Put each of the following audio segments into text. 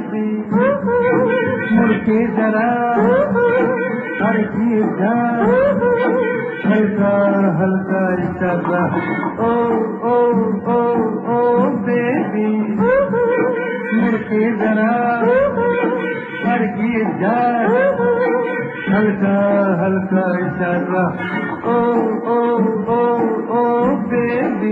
baby मुड़ के जरा हल्की जा हल्का हल्का इशारा ओ ओ ओ ओ बेबी मुड़ के जरा हल्की जा हल्का हल्का इशारा ओ ओ ओ ओ बेबी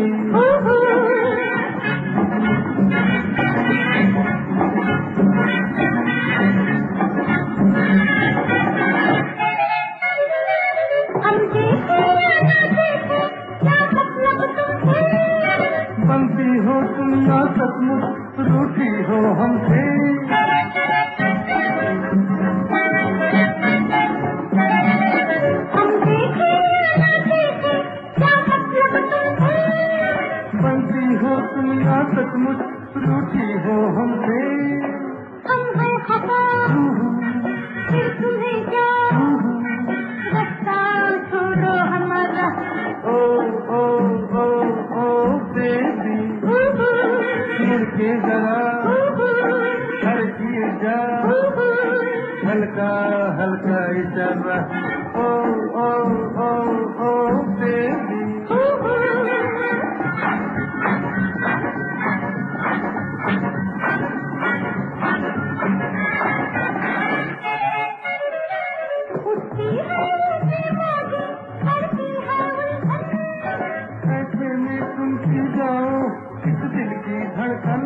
बनती हो तुम या सचमुच रूठी हो हमसे बनती हो तुम या सचमुच रूठी हो हमसे हम हैं खफा फिर तुम्हें क्या रास्ता छोड़ो हमारा ओ ओ ओ ओ बेबी मुड़ के जरा हल्की जा हल्का हल्का इशारा ओ ओ ओ ओ बेबी ऐसे में तुम की जाओ इस दिल की धड़कन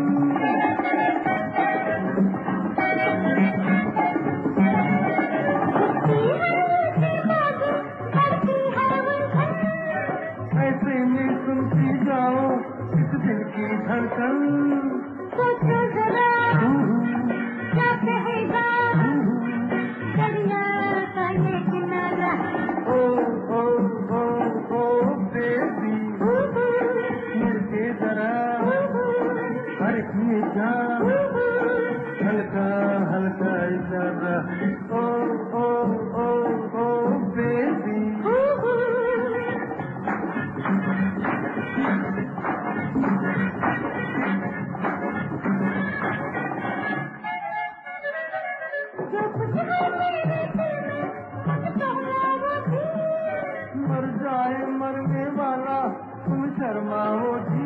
ऐसे में तुम की जाओ इस दिल की धड़कन सोचो जरा क्या कहेगा दरिया का ये किनारा ओ ओ ओ ओ बेबी मुड़ के जरा हल्की जा हल्का हल्का इशारा ओ ओ ओ ओ बेबी जो कुछ है मेरे दिल में पहला वो भी मर जाए मरने वाला तुम शर्माओ जी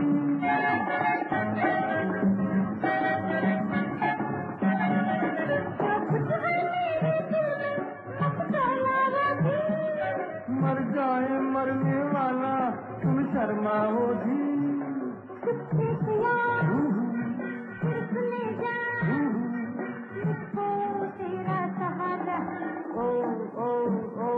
जो कुछ है मेरे दिल में पहला वो भी मर जाए मरने वाला तुम शर्माओ जी चुपके किया फिर सुने जा मुझको तेरा सहारा ओ ओ ओ